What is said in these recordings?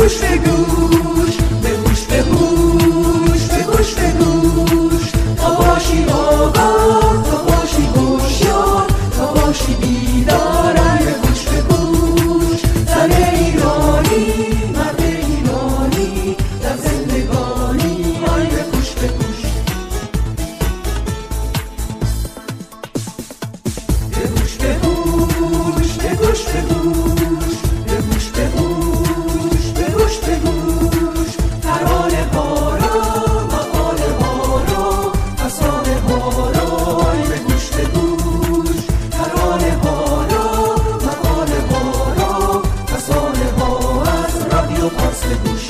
گوش به گوش، به گوش به گوش، به گوش به گوش، تا باشی آگاه، تا باشی هوشیار، تا باشی بیدار. به گوش به گوش، زن ایرانی، مرد ایرانی، در زندگانی. به گوش به گوش، به گوش به گوش، به گوش به گوش، به گوش به گوش، به گوش به گوش، ترانه ها را، مقاله ها را، افسانه ها را. به گوش به گوش، ترانه ها را، مقاله ها را، افسانه ها، از رادیو پارس به گوش.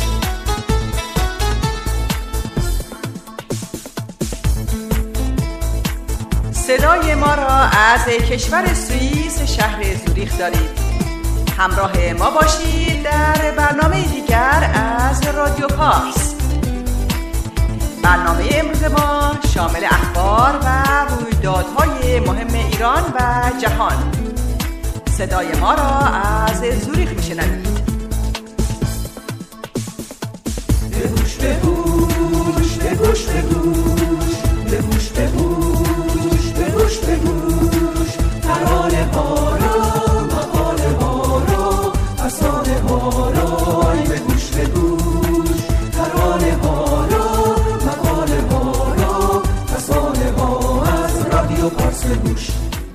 صدای ما را از کشور سوئیس شهر زوریخ دارید. همراه ما باشید در برنامه دیگر از رادیو پارس. برنامه امروز ما شامل اخبار و رویدادهای مهم ایران و جهان. صدای ما را از زوریخ میشنوید. به گوش به گوش، به گوش به گوش، به گوش به گوش، به گوش به گوش، ترانه ها را، مقاله ها را، افسانه ها را. به گوش به گوش، ترانه ها را، مقاله ها را، افسانه ها، از رادیو پارس به گوش.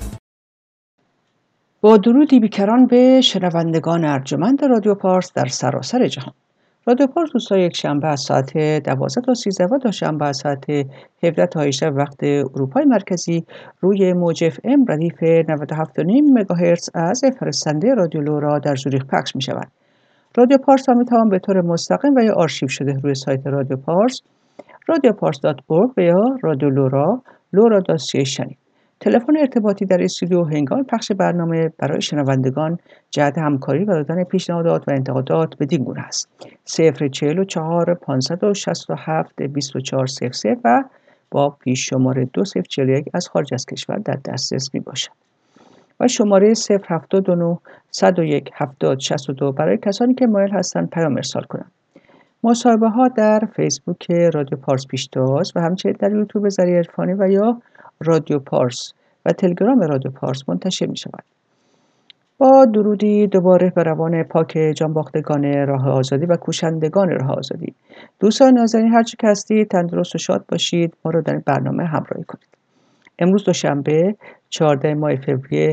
با درودی بیکران به شنوندگان ارجمند رادیو پارس در سراسر جهان. رادیو پارس روزهای یکشنبه از ساعت 12 تا 13 و دوشنبه از ساعت 17 تا 18 وقت اروپای مرکزی روی موج FM ردیف 97.5 مگاهرتز از فرستنده رادیو لورا در زوریخ پخش می شود. رادیو پارس هم میتوان به طور مستقیم و یا آرشیو شده روی سایت رادیو پارس radiopars.org و یا رادیو لورا lora.ca شنید. تلفن ارتباطی در استودیو هنگام پخش برنامه برای شنوندگان جهت همکاری و دادن پیشنهادات و انتقادات بدین گونه است: 044 567 2400 و با پیش شماره 2041 از خارج از کشور در دسترس می باشد و شماره 079 101 7062 برای کسانی که مایل هستند پیام ارسال کنند. مصاحبه ها در فیسبوک رادیو پارس پیشتاز و همچنین در یوتیوب ذریع عرفانی و یا رادیو پارس و تلگرام رادیو پارس منتشر می شود. با درودی دوباره به روان پاک جانباختگان راه آزادی و کوشندگان راه آزادی. دوستان نازنین، هرچی که هستید تندرست و شاد باشید. ما رو در این برنامه همراهی کنید. امروز دوشنبه 14 ماه فوریه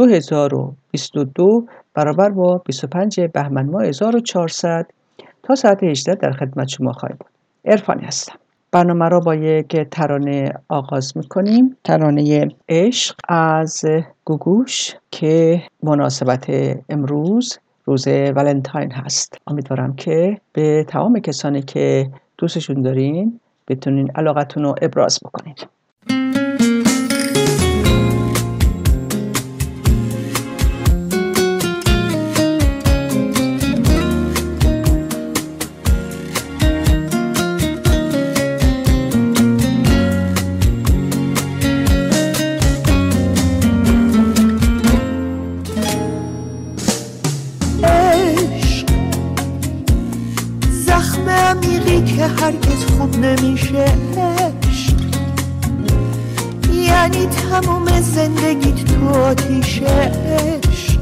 2022 برابر با 25 بهمن ماه 1400 تا ساعت 18 در خدمت شما خواهیم بود. عرفانی هستم. برنامه را با یک ترانه آغاز میکنیم. ترانه عشق از گوگوش که مناسبت امروز روز ولنتاین هست. امیدوارم که به تمام کسانی که دوستشون دارین بتونین علاقتون رو ابراز بکنین. هرگز خوب نمیشه عشق، یعنی تموم زندگیت تو آتیشه عشق،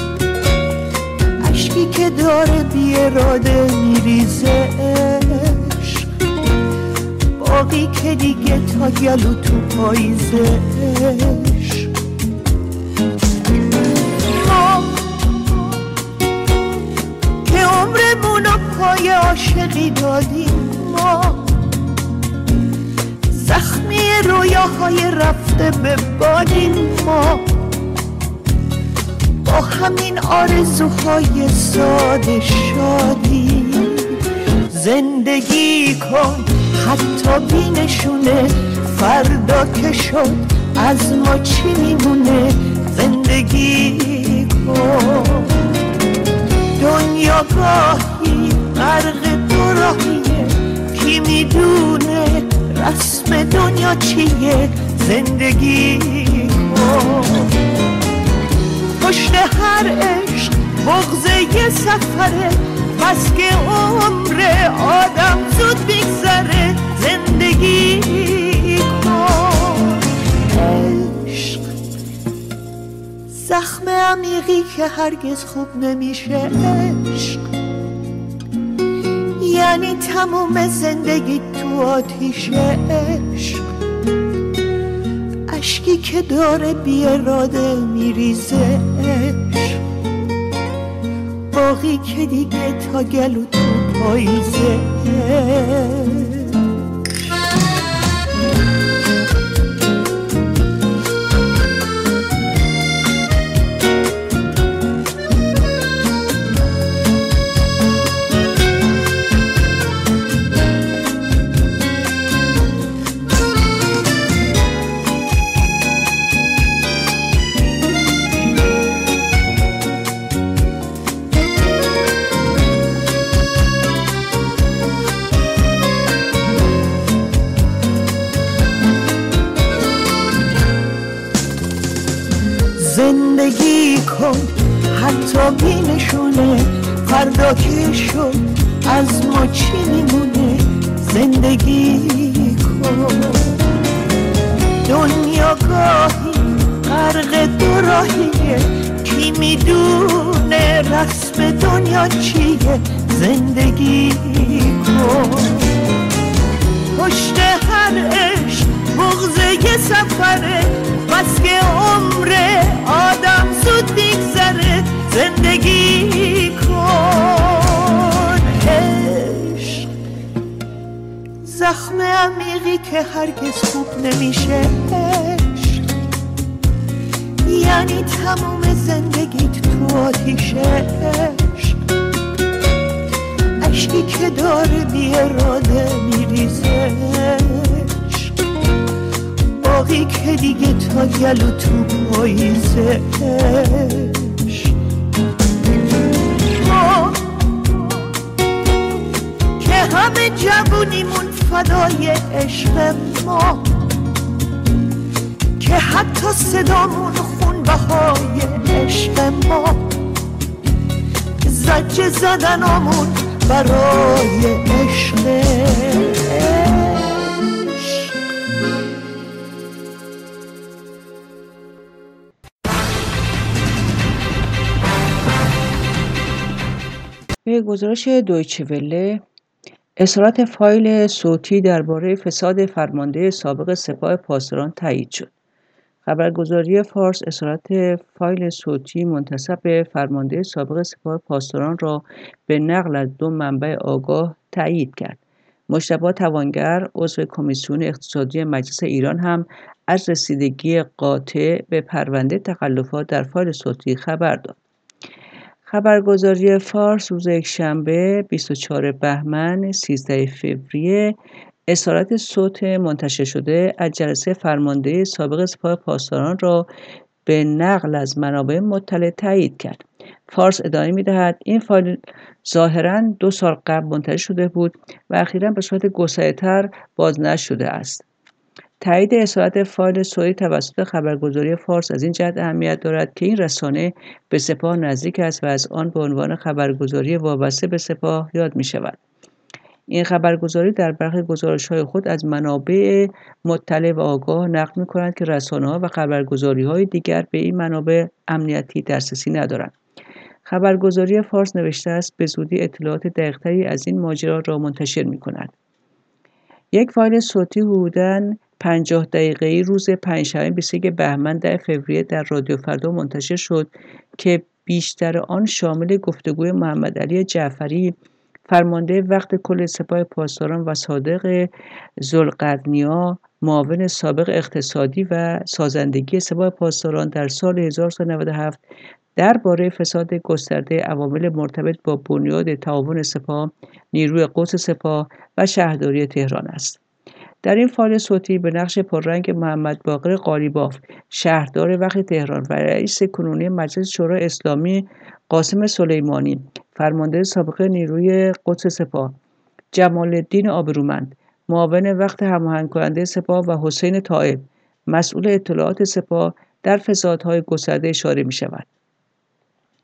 عشقی که داره بی اراده میریزه عشق، باقی که دیگه تا گلو تو پاییزه عشق. ما که عمرمونو پای عاشقی دادیم، ما زخمی رویاهای رفته به بادیم، ما با همین آرزوهای ساده شادی. زندگی کن حتی بی نشونه، فردا که شد از ما چی میمونه. زندگی کن، دنیا گاهی غرق دو راهیه، کی میدونه رسم دنیا چیه. زندگی کن، پشت هر عشق بغض یه سفره، بس که عمر آدم زود بگذره زندگی کن. عشق زخم عمیقی که هرگز خوب نمیشه. عشق یعنی تموم زندگی تو آتیش. عشق اشکی که داره بی اراده میریزه. عشق باقی که دیگه تا گلو تو پاییزه. زندگی کن حتی بی نشونه، فردا که شد از ما چی میمونه. زندگی کن دنیا گاهی غرق دو راهیه، کی میدونه رسم دنیا چیه. زندگی کن پشت هر عشق بغض یه سفره، بس که عمر آدم زود میگذره. زندگی کن. عشق زخم عمیقی که هرگز خوب نمیشه. عشق یعنی تموم زندگیت تو آتیشه. عشق اشکی که داره بی اراده میریزه. باقی که دیگه تا گلو تو پاییزه. ما که همه جوونیمون فدای عشق ما، که حتی صدامون خون بهای عشق ما، زجه زدنامون برای عشق. به گزارش دویچه وله، اصالت فایل صوتی درباره فساد فرمانده سابق سپاه پاسداران تایید شد. خبرگزاری فارس اصالت فایل صوتی منتسب به فرمانده سابق سپاه پاسداران را به نقل از 2 منبع آگاه تایید کرد. مجتبی توانگر، عضو کمیسیون اقتصادی مجلس ایران، هم از رسیدگی قاطع به پرونده تخلفات در فایل صوتی خبر داد. خبرگزاری فارس روز یکشنبه 24 بهمن 13 فوریه اصالت صوت منتشر شده از جلسه فرمانده سابق سپاه پاسداران را به نقل از منابع مطلع تایید کرد. فارس ادامه می‌دهد این فایل ظاهراً 2 سال قبل منتشر شده بود و اخیراً به صورت گسترده‌تر بازنشر شده است. تایید اصالت فایل صوتی توسط خبرگزاری فارس از این جهت اهمیت دارد که این رسانه به سپاه نزدیک است و از آن به عنوان خبرگزاری وابسته به سپاه یاد می‌شود. این خبرگزاری در برخی گزارش‌های خود از منابع مطلع و آگاه نقل می‌کند که رسانه‌ها و خبرگزاری‌های دیگر به این منابع امنیتی دسترسی ندارند. خبرگزاری فارس نوشته است به زودی اطلاعات دقیق‌تری از این ماجرا را منتشر می‌کند. یک فایل صوتی حدوداً 50 دقیقه‌ای روز پنجشنبه 21 بهمن 10 فوریه در رادیو فردا منتشر شد که بیشتر آن شامل گفتگوی محمد علی جعفری، فرمانده وقت کل سپاه پاسداران، و صادق ذوالقرنیا، معاون سابق اقتصادی و سازندگی سپاه پاسداران در سال 1397 درباره فساد گسترده عوامل مرتبط با بنیاد تعاون سپاه، نیروی قدس سپاه و شهرداری تهران است. در این فایل صوتی به نقش پررنگ محمد باقر قالیباف، شهردار وقت تهران، و رئیس کنونی مجلس شورای اسلامی قاسم سلیمانی، فرمانده سابق نیروی قدس سپاه، جمال الدین آبرومند، معاون وقت هماهنگ کننده سپاه، و حسین طائب، مسئول اطلاعات سپاه، در فسادهای گسترده اشاره می شود.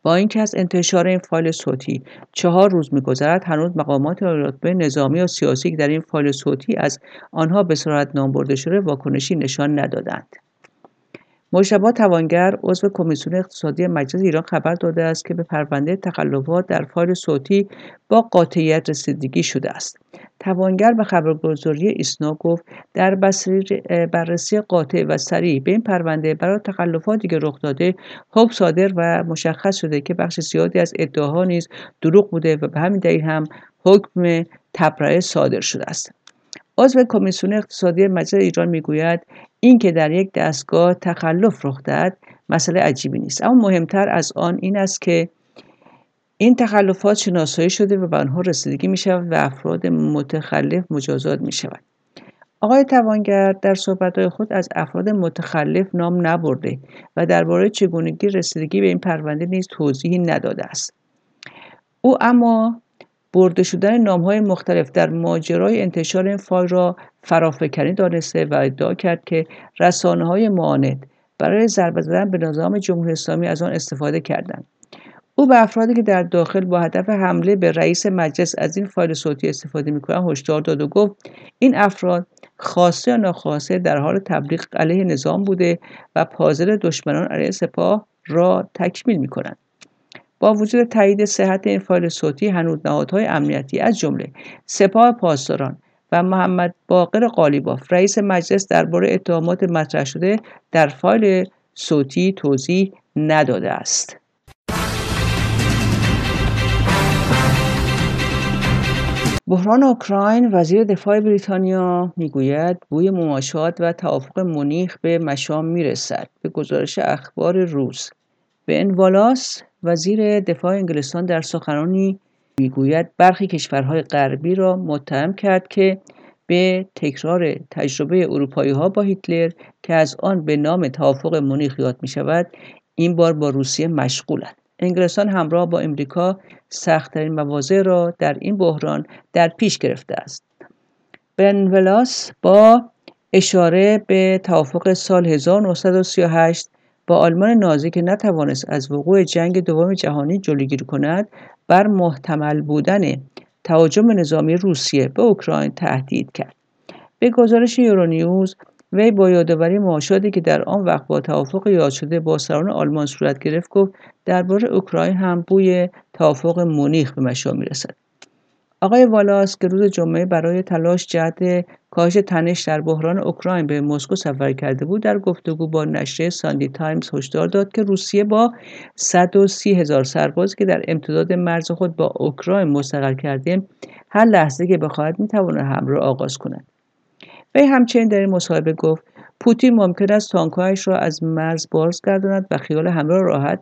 با اینکه از انتشار این فایل صوتی 4 روز می‌گذرد، هنوز مقامات رتبه نظامی و سیاسی که در این فایل صوتی از آنها به صورت نام برده شده واکنشی نشان ندادند. مجتبی توانگر عضو کمیسیون اقتصادی مجلس ایران خبر داده است که به پرونده تخلفات در فایل صوتی با قاطعیت رسیدگی شده است. توانگر به خبرگزاری ایسنا گفت در بررسی قاطع و صریح به این پرونده برای تخلفاتی که رخ داده حکم صادر و مشخص شده که بخش زیادی از ادعاها نیز دروغ بوده و به همین دلیل هم حکم تبرئه صادر شده است. عضو کمیسیون اقتصادی مجلس ایران میگوید این که در یک دستگاه تخلف رخ دهد مسئله عجیبی نیست، اما مهمتر از آن این است که این تخلفات شناسایی شده و به آنها رسیدگی می شود و افراد متخلف مجازات می شود. آقای توانگر در صحبت‌های خود از افراد متخلف نام نبرده و درباره چگونگی رسیدگی به این پرونده نیز توضیحی نداده است. او اما برده شدن نام‌های مختلف در ماجرای انتشار این فایل را فرافکنی دانسته و ادعا کرد که رسانه‌های معاند برای ضربه زدن به نظام جمهوری اسلامی از آن استفاده کردند. او به افرادی که در داخل با هدف حمله به رئیس مجلس از این فایل صوتی استفاده می‌کنند هشدار داد و گفت این افراد خواسته یا ناخواسته در حال تبلیغ علیه نظام بوده و پازل دشمنان علیه سپاه را تکمیل می‌کنند. با وجود تایید صحت این فایل صوتی، هنوز نهادهای امنیتی از جمله سپاه پاسداران و محمد باقر قالیباف رئیس مجلس درباره اتهامات مطرح شده در فایل صوتی توضیح نداده است. بحران اوکراین. وزیر دفاع بریتانیا میگوید بوی مماشات و توافق مونیخ به مشام میرسد. به گزارش اخبار روز، بن والاس وزیر دفاع انگلستان در سخنرانی میگوید برخی کشورهای غربی را متهم کرد که به تکرار تجربه اروپایی‌ها با هیتلر که از آن به نام توافق مونیخ یاد می‌شود، این بار با روسیه مشغولند. انگلستان همراه با امریکا سخت‌ترین مواضع را در این بحران در پیش گرفته است. بن والاس با اشاره به توافق سال 1938 با آلمان نازی که نتوانست از وقوع جنگ دوم جهانی جلوگیری کند، بر محتمل بودن تهاجم نظامی روسیه به اوکراین تهدید کرد. به گزارش یورونیوز، وی با یادآوری مماشاتی که در آن وقت با توافق یاد شده با سران آلمان صورت گرفت گفت درباره اوکراین هم بوی توافق مونیخ به مشام میرسد. آقای والاس که روز جمعه برای تلاش جهت کاهش تنش در بحران اوکراین به مسکو سفر کرده بود، در گفتگو با نشریه ساندی تایمز هشدار داد که روسیه با 130,000 سربازی که در امتداد مرز خود با اوکراین مستقر کرده هر لحظه که بخواهد میتواند حمله را آغاز کند. وی همچنین در این مصاحبه گفت پوتین ممکن است تانک‌هایش را از مرز بازگرداند و خیال همه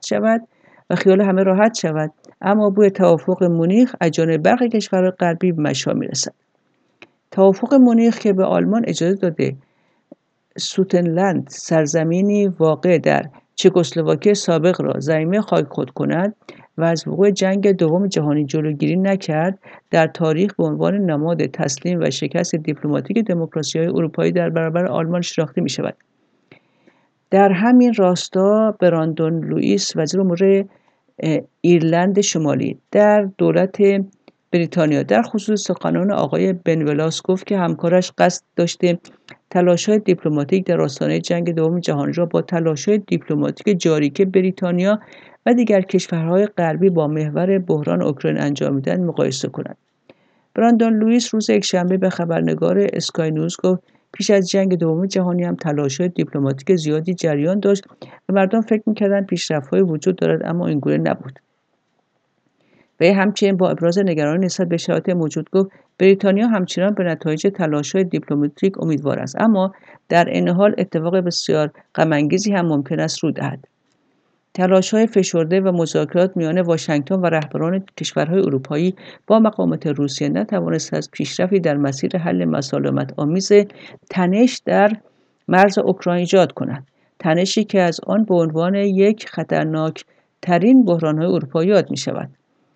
راحت شود، اما بوی توافق مونیخ از جانب برخی کشورهای غربی به مشام میرسد. توافق مونیخ که به آلمان اجازه داده سوتنلند، سرزمینی واقع در چکسلواکی سابق را ضمیمه خاک خود کند و از وقوع جنگ دوم جهانی جلوگیری نکرد، در تاریخ به عنوان نماد تسلیم و شکست دیپلماتیک دموکراسی‌های اروپایی در برابر آلمان شناخته می‌شود. در همین راستا براندون لوئیس وزیر امور ایرلند شمالی در دولت بریتانیا در خصوص سخنان آقای بن والاس گفت که همکارش قصد داشته تلاش‌های دیپلماتیک در آستانه جنگ دوم جهانی را با تلاش‌های دیپلماتیک جاری که بریتانیا و دیگر کشورهای غربی با محور بحران اوکراین انجام می‌دهند مقایسه کند. براندون لوئیس روز یکشنبه به خبرنگار اسکای نیوز گفت پیش از جنگ دوم جهانی هم تلاش‌های دیپلماتیک زیادی جریان داشت و مردم فکر می‌کردند پیشرفت‌هایی وجود دارد، اما اینگونه نبود. و همچنین با ابراز نگرانی نسبت به شرایط موجود گفت بریتانیا همچنان به نتایج تلاش‌های دیپلماتیک امیدوار است، اما در این حال اتفاق بسیار غم‌انگیزی هم ممکن است رو دهد. تلاش‌های فشرده و مذاکرات میان واشنگتن و رهبران کشورهای اروپایی با مقامات روسیه نتوانست از پیشرفتی در مسیر حل مسالمت‌آمیز تنش در مرز اوکراین ایجاد کند. تنشی که از آن به عنوان یک خطرناک ترین بحران‌های اروپا یاد می‌شود.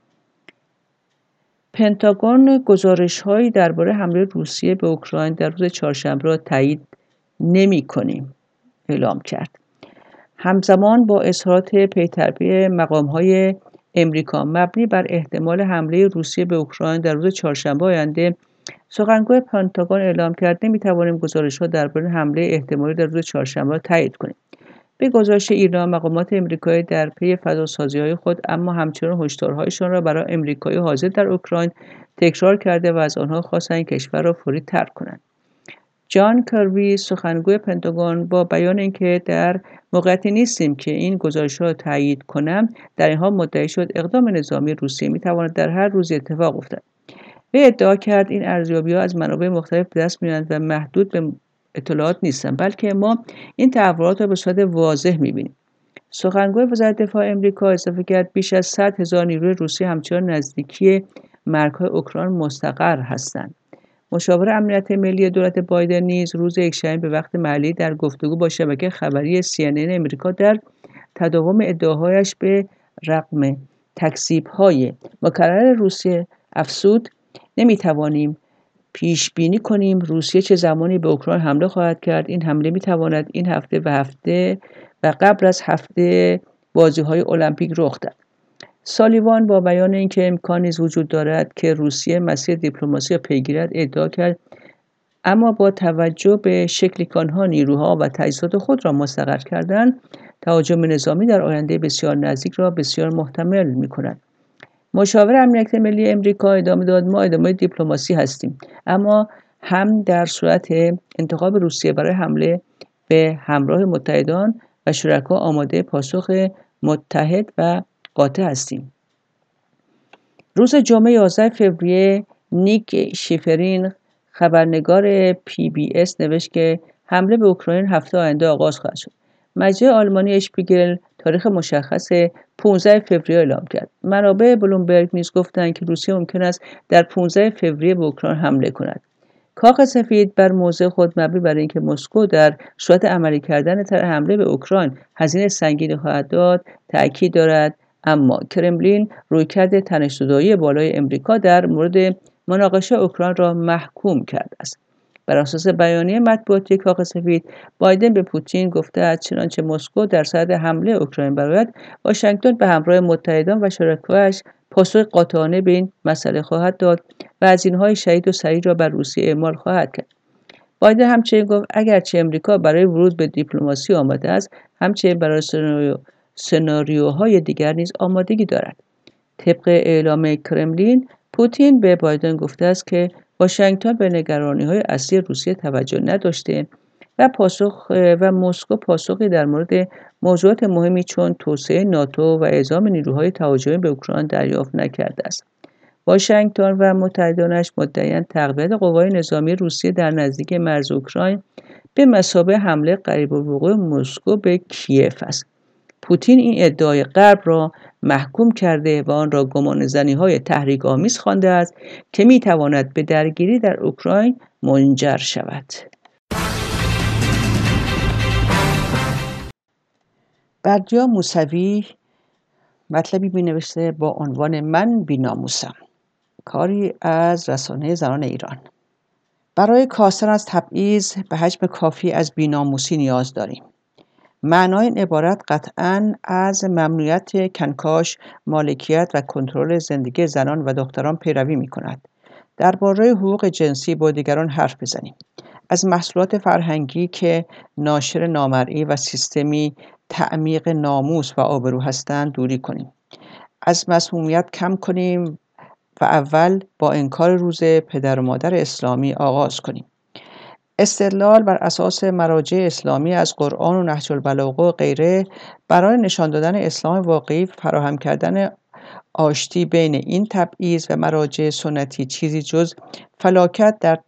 پنتاگون گزارش‌هایی درباره حمله روسیه به اوکراین در روز چهارشنبه را تایید نمی‌کنیم اعلام کرد. همزمان با اظهارات پی‌درپی مقام‌های امریکا مبنی بر احتمال حمله روسیه به اوکراین در روز چهارشنبه آینده، سخنگوی پنتاگون اعلام کرد نمی‌توانیم گزارش‌ها درباره حمله احتمالی در روز چهارشنبه را تایید کنیم. به گزارش ایران، مقامات امریکایی در پی فضاسازی‌های خود اما همچنان هشدارهایشان را برای امریکایی حاضر در اوکراین تکرار کرده و از آنها خواستند کشور را فوری ترک کنند. جان کربی، سخنگوی پنتاگون، با بیان اینکه در موقعیتی نیستیم که این گزارش‌ها را تایید کنم، در این حال مدعی شد اقدام نظامی روسیه می‌تواند در هر روزی اتفاق افتد. وی ادعا کرد این ارزیابی‌ها از منابع مختلف به دست می‌آیند و محدود به اطلاعات نیستند، بلکه ما این تحولات را به صورت واضح می‌بینیم. سخنگوی وزارت دفاع امریکا اضافه کرد بیش از 100,000 نیروی روسی همچنان نزدیکی مرزهای اوکراین مستقر هستند. مشاور امنیت ملی دولت بایدن نیز روز یکشنبه به وقت محلی در گفتگو با شبکه خبری CNN امریکا در تداوم ادعاهایش به رغم تکذیب‌های مکرر روسیه افزود: نمی‌توانیم پیش بینی کنیم روسیه چه زمانی به اوکراین حمله خواهد کرد. این حمله می‌تواند این هفته و قبل از هفته بازی‌های المپیک رخ دهد. سالیوان با بیان اینکه امکانی وجود دارد که روسیه مسیر دیپلماسی را پیگیرد ادعا کرد اما با توجه به شکلی که آنها نیروها و تجهیزات خود را مستقر کردند، تهاجم نظامی در آینده بسیار نزدیک را بسیار محتمل می‌کند. مشاور امنیت ملی امریکا ادامه داد: ما ادامه دیپلماسی هستیم، اما هم در صورت انتخاب روسیه برای حمله به همراه متحدان و شرکا آماده پاسخ متحد و قاطع هستیم. روز جمعه 11 فوریه نیک شیفرین، خبرنگار PBS، نوشت که حمله به اوکراین هفته آینده آغاز خواهد شد. مجله آلمانی اشپیگل تاریخ مشخص 15 فوریه اعلام کرد. منابع بلومبرگ نیز گفتند که روسیه ممکن است در 15 فوریه به اوکراین حمله کند. کاخ سفید بر موضع خود مبنی بر اینکه مسکو در صورت عملی کردن طرح حمله به اوکراین هزینه سنگینی خواهد داد تاکید دارد، اما کرملین رویکرد تنش‌زدایی بالای امریکا در مورد مناقشه اوکراین را محکوم کرده است. بر اساس بیانیه مطبوعاتی کاخ سفید، بایدن به پوتین گفته است چنانچه مسکو در صدد حمله اوکراین برآید، واشنگتن به همراه متحدان و شرکایش پاسخ قاطعانه به این مسئله خواهد داد و هزینه‌های شدید و سریع را بر روسیه اعمال خواهد کرد. بایدن همچنین گفت اگرچه امریکا برای ورود به دیپلماسی آماده است، همچنین برای سناریوهای دیگر نیز آمادگی دارد. طبق اعلام کرملین، پوتین به بایدن گفته است که واشنگتن به نگرانی‌های اصلی روسیه توجه نداشته و مسکو پاسخی در مورد موضوعات مهمی چون توسعه ناتو و اعزام نیروهای تهاجمی به اوکراین دریافت نکرده است. واشنگتن و متحدانش مدعی‌اند تقویت قوای نظامی روسیه در نزدیک مرز اوکراین به مثابه حمله قریب الوقوع مسکو به کیف است. پوتین این ادعای غرب را محکوم کرده و آن را گمانه‌زنی‌های تحریک‌آمیز خوانده است که می‌تواند به درگیری در اوکراین منجر شود. بردیا موسوی مطلبی می‌نوشته با عنوان من بی‌ناموسم، کاری از رسانه زنان ایران. برای کاستن از تبعیض به حجم کافی از بی‌ناموسی نیاز داریم. معنای این عبارت قطعاً از ممنوعیت کنکاش، مالکیت و کنترل زندگی زنان و دختران پیروی می‌کند. درباره حقوق جنسی با دیگران حرف بزنیم. از محصولات فرهنگی که ناشر نامرئی و سیستمی تعمیق ناموس و آبرو هستند دوری کنیم. از مسمومیت کم کنیم و اول با انکار روز پدر و مادر اسلامی آغاز کنیم. استدلال بر اساس مراجع اسلامی از قرآن و نهج البلاغه و غیره برای نشان دادن اسلام واقعی، فراهم کردن آشتی بین این تبعیض و مراجع سنتی چیزی جز فلاکت در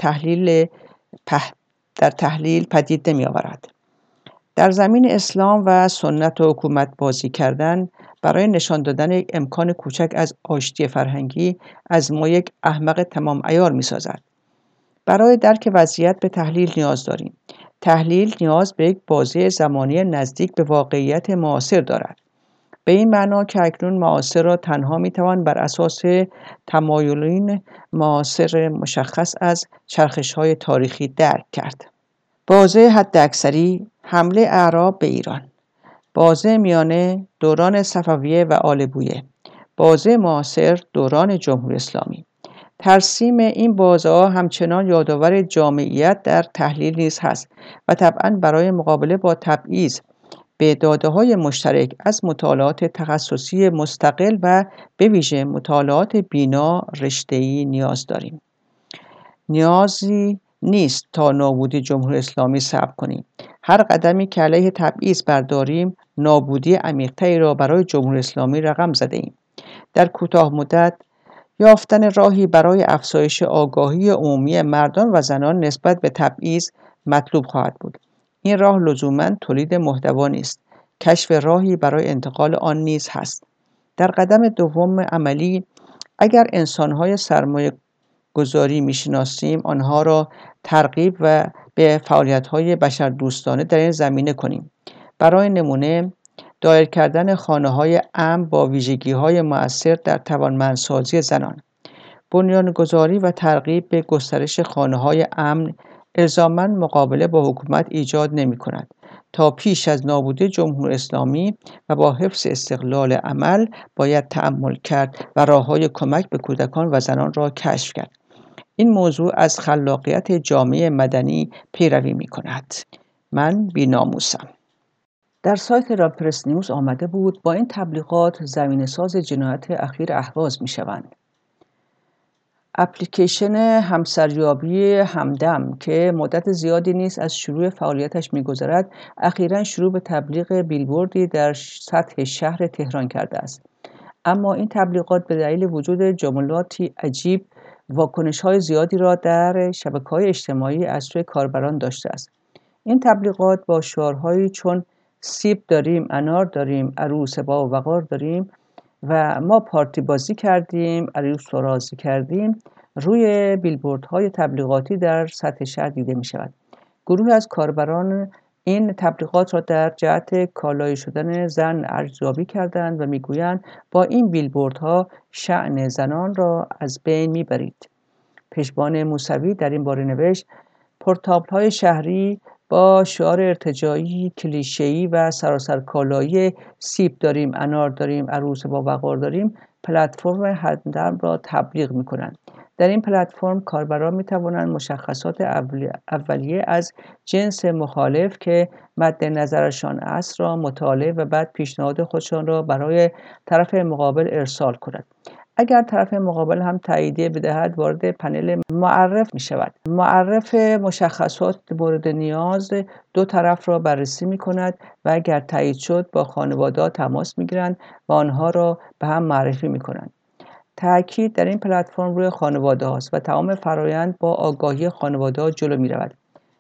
تحلیل پدید نمی آورد. در زمین اسلام و سنت و حکومت بازی کردن برای نشان دادن یک امکان کوچک از آشتی فرهنگی از ما یک احمق تمام عیار می سازد. برای درک وضعیت به تحلیل نیاز داریم. تحلیل نیاز به یک بازه زمانی نزدیک به واقعیت معاصر دارد. به این معنا که اکنون معاصر را تنها میتوان بر اساس تمایلین معاصر مشخص از چرخش‌های تاریخی درک کرد. بازه حد اکثری: حمله اعراب به ایران. بازه میانه دوران صفویه و آل بویه، بازه معاصر دوران جمهوری اسلامی. ترسیم این بازه‌ها همچنان یادآور جامعیت در تحلیل نیز هست و طبعاً برای مقابله با تبعیض به داده‌های مشترک از مطالعات تخصصی مستقل و به ویژه مطالعات بینا رشته‌ای نیاز داریم. نیازی نیست تا نابودی جمهوری اسلامی صبر کنیم. هر قدمی که علیه تبعیض برداریم نابودی عمیق‌تری را برای جمهوری اسلامی رقم زده‌ایم. در کوتاه مدت یافتن راهی برای افزایش آگاهی عمومی مردان و زنان نسبت به تبعیض مطلوب خواهد بود. این راه لزوماً تولید محتوا نیست، کشف راهی برای انتقال آن نیز هست. در قدم دوم عملی، اگر انسان‌های سرمایه گذاری می‌شناسیم، آنها را ترغیب و به فعالیت‌های بشردوستانه در این زمینه کنیم. برای نمونه، دایر کردن خانه‌های امن با ویژگی‌های مؤثر در توانمندسازی زنان. بنیانگذاری و ترغیب به گسترش خانه‌های امن الزاماً مقابله با حکومت ایجاد نمی‌کند. تا پیش از نابودی جمهوری اسلامی و با حفظ استقلال عمل باید تأمل کرد و راه‌های کمک به کودکان و زنان را کشف کرد. این موضوع از خلاقیت جامعه مدنی پیروی می‌کند. من بی‌ناموسم. در سایت راپرس نیوز آمده بود با این تبلیغات زمینه‌ساز جنایت اخیر اهواز می‌شوند. اپلیکیشن همسریابی همدم که مدت زیادی نیست از شروع فعالیتش می‌گذرد، اخیراً شروع به تبلیغ بیلبوردی در سطح شهر تهران کرده است. اما این تبلیغات به دلیل وجود جملاتی عجیب واکنش‌های زیادی را در شبکه‌های اجتماعی از سوی کاربران داشته است. این تبلیغات با شعارهایی چون سیب داریم، انار داریم، عروس با وقار داریم و ما پارتی بازی کردیم، عروس را راضی کردیم، روی بیلبوردهای تبلیغاتی در سطح شهر دیده می شود. گروهی از کاربران این تبلیغات را در جهت کالایی شدن زن ارزیابی کردند و میگویند با این بیلبوردها شأن زنان را از بین میبرید. پشبان موسوی در این باره نوشت: پورتابل‌های شهری با شعار ارتجاعی، کلیشه‌ای و سراسر کالایی سیب داریم، انار داریم، عروس با وقار داریم، پلتفرم همدم را تبلیغ می‌کنند. در این پلتفرم کاربران می‌توانند مشخصات اولیه از جنس مخالف که مد نظرشان است را مطالعه و بعد پیشنهاد خودشان را برای طرف مقابل ارسال کنند. اگر طرف مقابل هم تاییدیه بدهد وارد پنل معرف می شود. معرف مشخصات مورد نیاز دو طرف را بررسی می کند و اگر تایید شد با خانواده‌ها تماس می گیرند و آنها را به هم معرفی می کنند. تأکید در این پلتفرم روی خانواده هاست و تمام فرایند با آگاهی خانواده ها جلو می رود.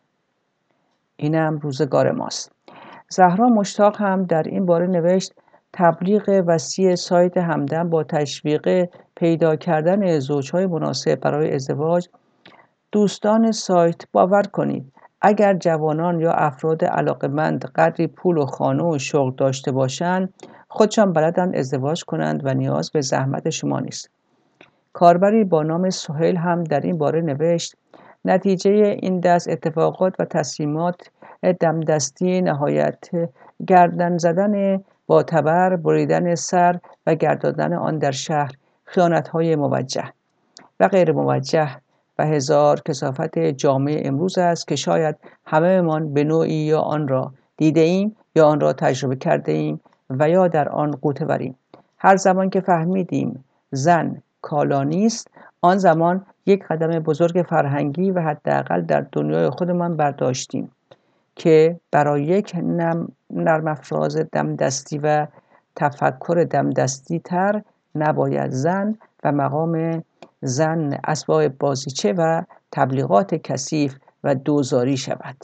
اینم روزگار ماست. زهرا مشتاق هم در این باره نوشت: تبلیغ وسیع سایت همدم با تشویق پیدا کردن زوجهای مناسب برای ازدواج. دوستان سایت، باور کنید اگر جوانان یا افراد علاقه‌مند قدری پول و خانه و شغل داشته باشند، خودشان بلدند ازدواج کنند و نیاز به زحمت شما نیست. کاربری با نام سهیل هم در این باره نوشت: نتیجه این دست اتفاقات و تصمیمات دمدستی نهایت گردن زدن با تبر، بریدن سر و گرداندن آن در شهر، خیانت‌های موجه و غیر موجه و هزار کثافت جامعه امروز است که شاید همه‌مان به نوعی یا آن را دیده ایم یا آن را تجربه کرده ایم و یا در آن غوطه وریم. هر زمان که فهمیدیم زن کالا نیست، آن زمان یک قدم بزرگ فرهنگی و حداقل در دنیای خودمان برداشتیم که برای یک نرم افراز دمدستی و تفکر دمدستی تر نباید زن و مقام زن اسباب بازیچه و تبلیغات کثیف و دوزاری شود.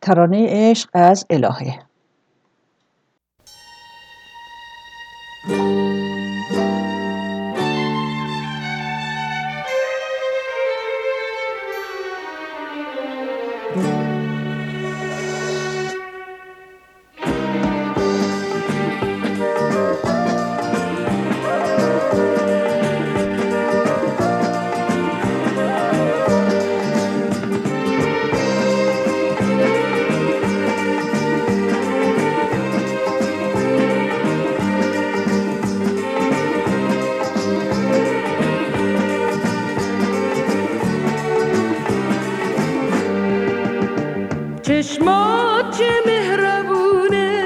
ترانه عشق از الهه. چشمات چه مهربونه،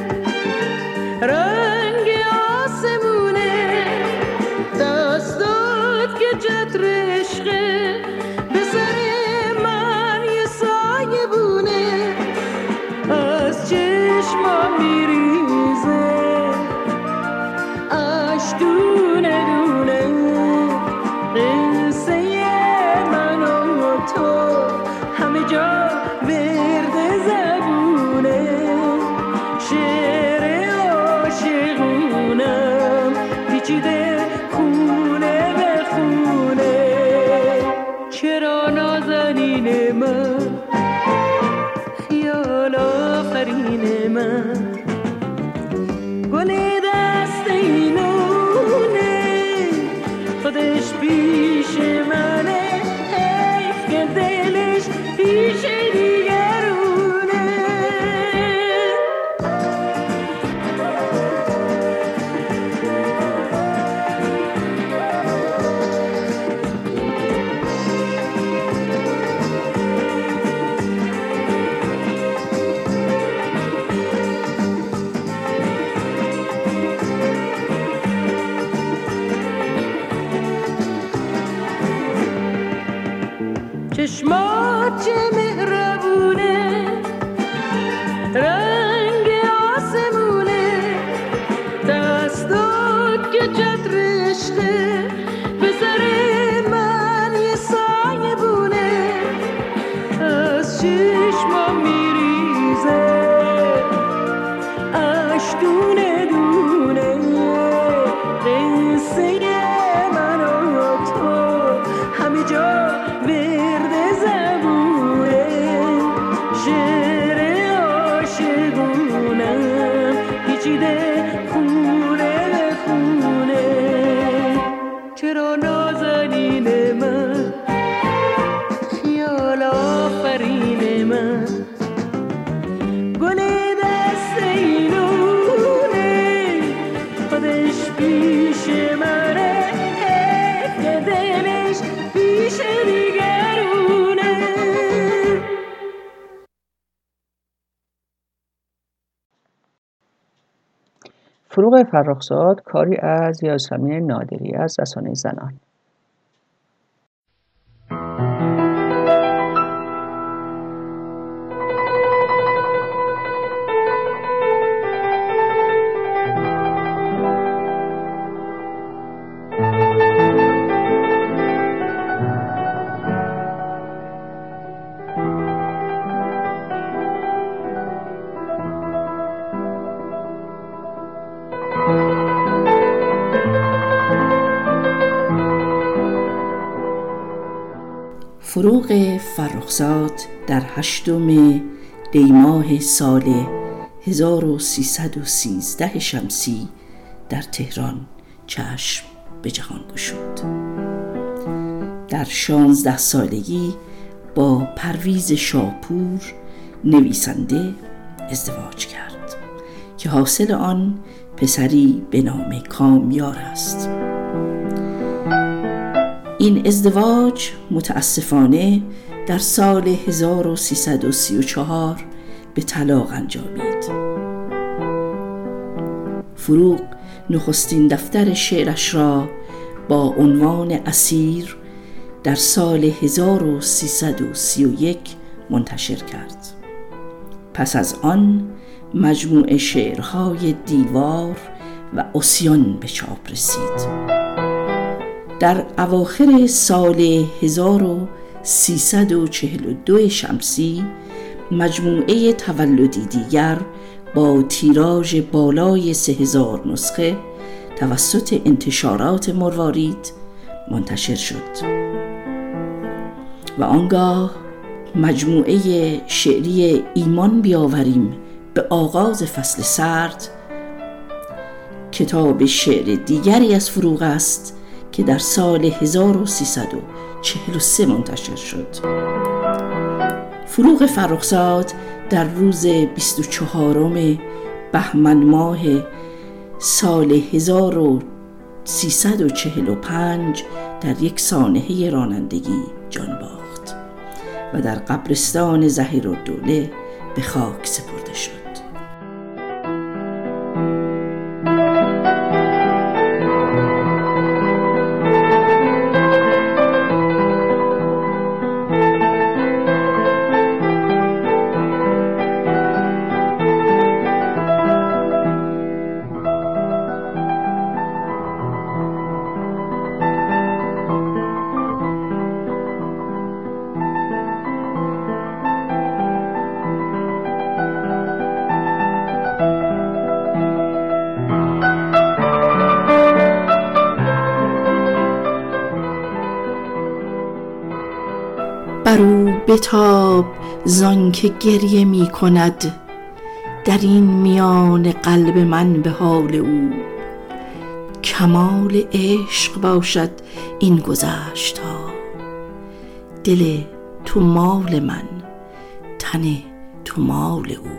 رنگ آسمونه، دستات که جتر عشقه، به سر من یه سایه بونه، از چشما میریزه اشک دونه دونه، قصه من و تو همه جا خونه به خونه. چرا نازنین من، خیال آفرین من، گل دست اینونه، خودش پیش منه، حیف که دلش پیش دیگرونه. چشمات چه مهربونه، رنگ آسمونه، دستات که جتر عشقه، به سر من یه سایه بونه، از چشما میریزه اشک دونه دونه، قصه من و تو همه جا چرا نازنین من، خیال آفرین من، گل دست اینونه، خودش پیش منه، حیف که دلش پیش دیگرونه. فروغ فرخزاد کاری از یاسمین نادری از رسانه زنان. فروغ فرخزاد در 8 دی‌ماه سال 1313 شمسی در تهران چشم به جهان گشود. در 16 سالگی با پرویز شاپور نویسنده ازدواج کرد که حاصل آن پسری به نام کامیار است. این ازدواج متاسفانه در سال 1334 به طلاق انجامید. فروغ نخستین دفتر شعرش را با عنوان اسیر در سال 1331 منتشر کرد. پس از آن مجموعه شعرهای دیوار و عصیان به چاپ رسید. در اواخر سال 1342 شمسی مجموعه تولدی دیگر با تیراژ بالای 3000 نسخه توسط انتشارات مروارید منتشر شد و آنگاه مجموعه شعری ایمان بیاوریم به آغاز فصل سرد کتاب شعر دیگری از فروغ است که در سال 1343 منتشر شد. فروغ فرخزاد در روز 24 بهمن ماه سال 1345 در یک سانحه رانندگی جان باخت و در قبرستان ظهیرالدوله به خاک سپرده شد. برو بتاب زان که گریه می کند در این میان قلب من به حال او. کمال عشق باشد این گذشت ها، دل تو مال من، تن تو مال او.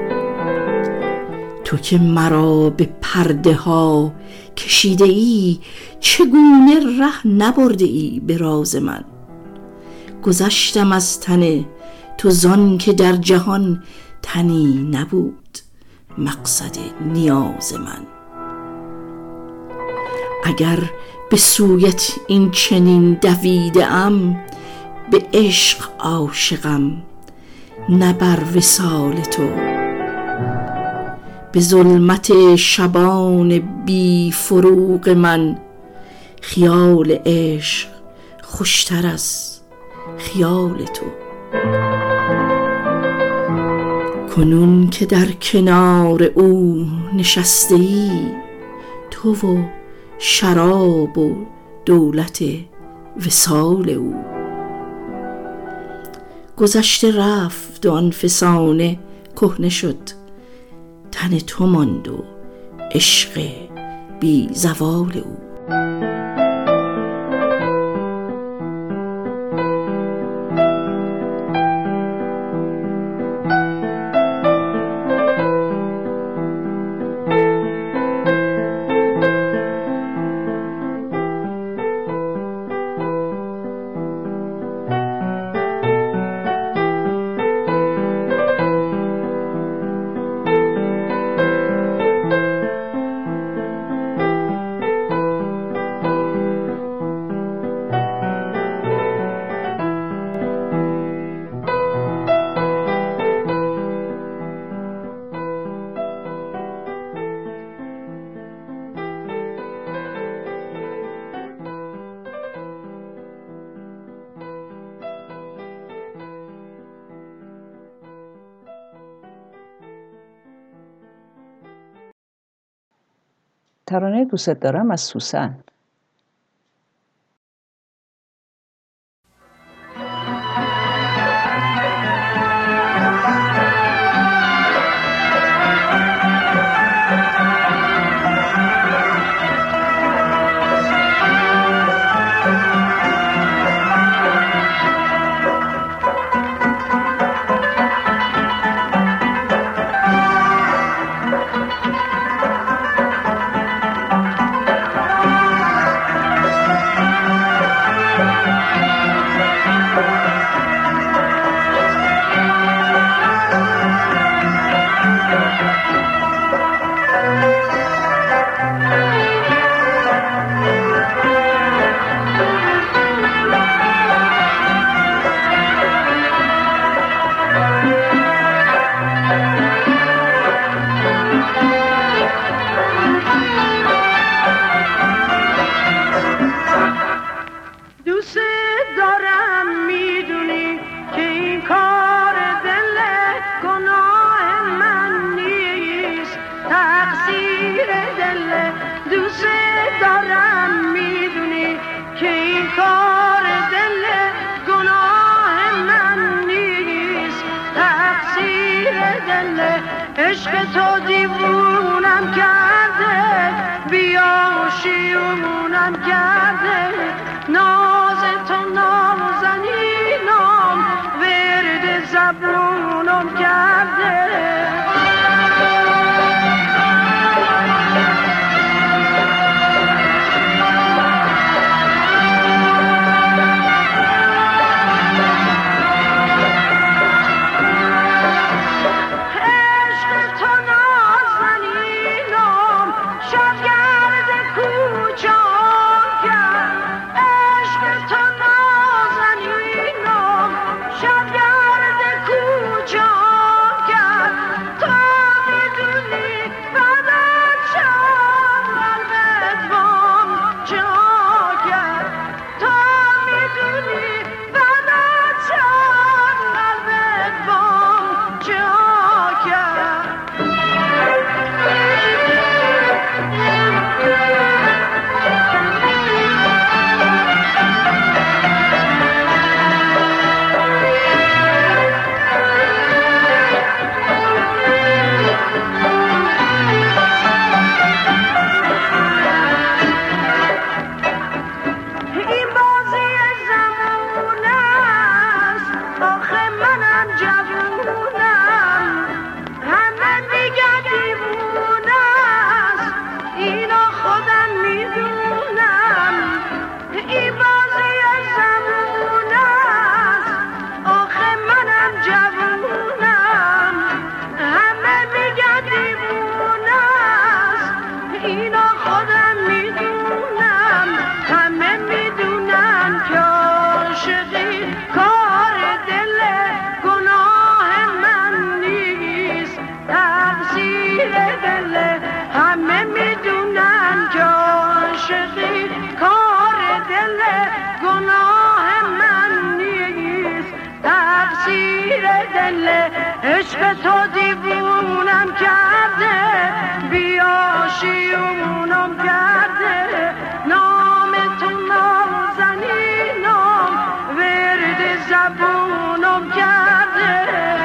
تو که مرا به پرده ها کشیده ای، چگونه ره نبرده ای به راز من. گذشتم از تن تو زان که در جهان تنی نبود مقصد نیاز من. اگر به سویت این چنین دویده ام، به عشق عاشقم نه بر وصال تو. به ظلمت شبان بی فروغ من، خیال عشق خوشتر از خیال تو. کنون که در کنار او نشسته ای، تو و شراب و دولت وصال او. گذشته رفت و آن فسانه کهنه شد، تن تو ماند و عشق بی زوال او. ترانه دوست دارم از سوسن. عشق تو دیوونم کرده، بیا شیونم کرده، ناز تو نازنینم ورد زبونم کرده. عشق تو دیوونم کرده، بیا شیونم کرده، نام تو نازنینم ورد زبونم کرده.